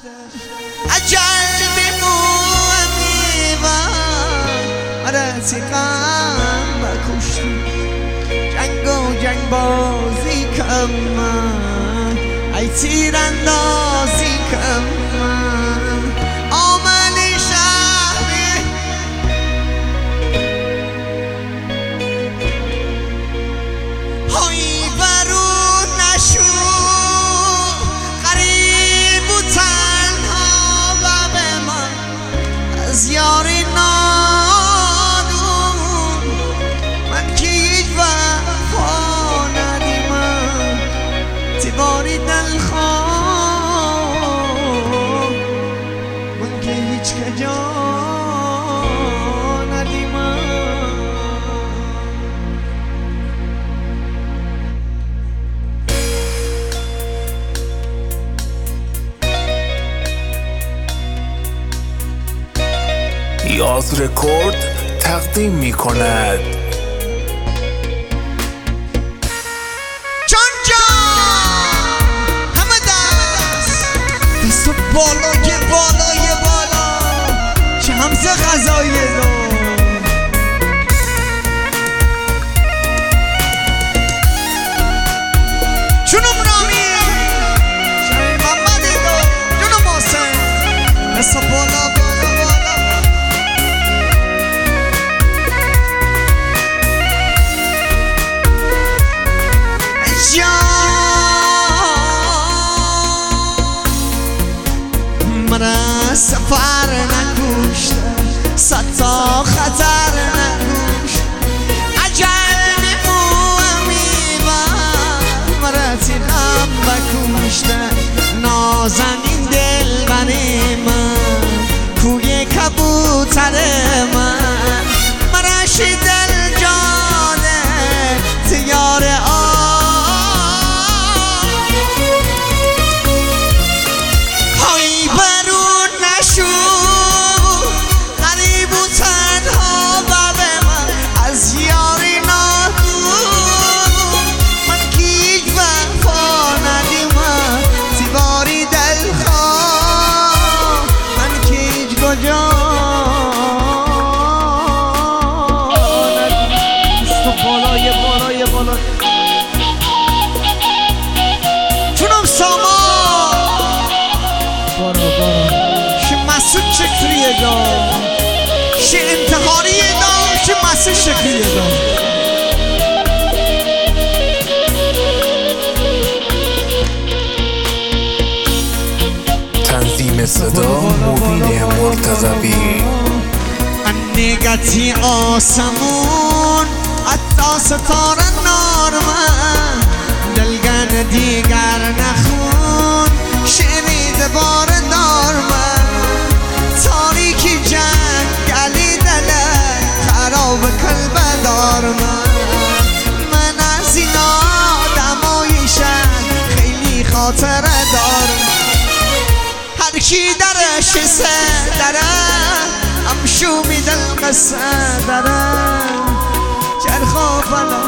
اجل میمونم رفیقم بکشتی جنگ و جنگ بازی کم من ای تیراندازی کم من آمل شهری های برون نشو غریب و تنها و به من از یاری نادون من که هیچ وفا ندیمم تیواری دلخواه من که هیچ کجا ندیمم یاز رکورد تقدیم می کند جان همه دست بالای بالای بالا چه همزه غذایی دار جنوم رامی شهر محمد دار جنوم حسین دست بالا بالا بالا مرا سفر نکشت صد تا خطر نکشت اجل میمونم مرا تیغم بکشت نازنین دل بری من کوی کبوتر من مرا شدل جانه تیار جونم ساما شه مسعود شکریه دا شه انتحاریه دا شه مسعود شکریه دا تنظیم صدا مبین مرتضوی نگتی آسمون حتی ستاره نار من دلگن دیگر نخون شنید بار دار من تاریکی جنگلی دله خراب کلب دار من از این آدمای شهر خیلی خاطره دار هر کی درش سه دره امشو میدل قصه داره چرخو بلا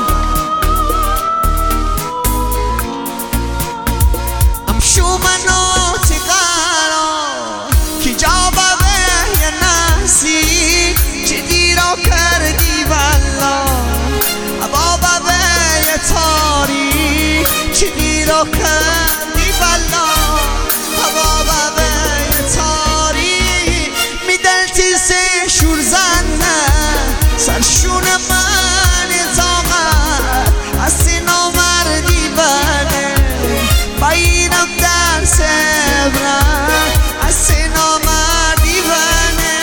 امشو منو تقارا که جابه به یه نسی چه دیرا کردی بلا بابا به یه تاری چه دیرا کردی بلا بابا به یه تاری میدلتی سه شور زنه سرشون من طاقت از سینا مردی بنه باینم در سبرم از سینا مردی بنه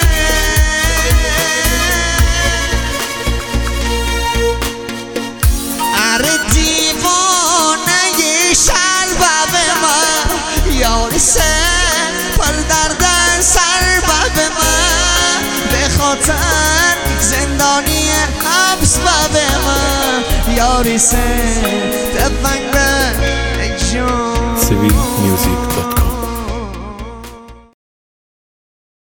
اره دیوانه یه شلبه من یاری سر پر دردن سر به من به خاطر زندانی حبس به من یاری سه دفنگ به جان سویل میوزیک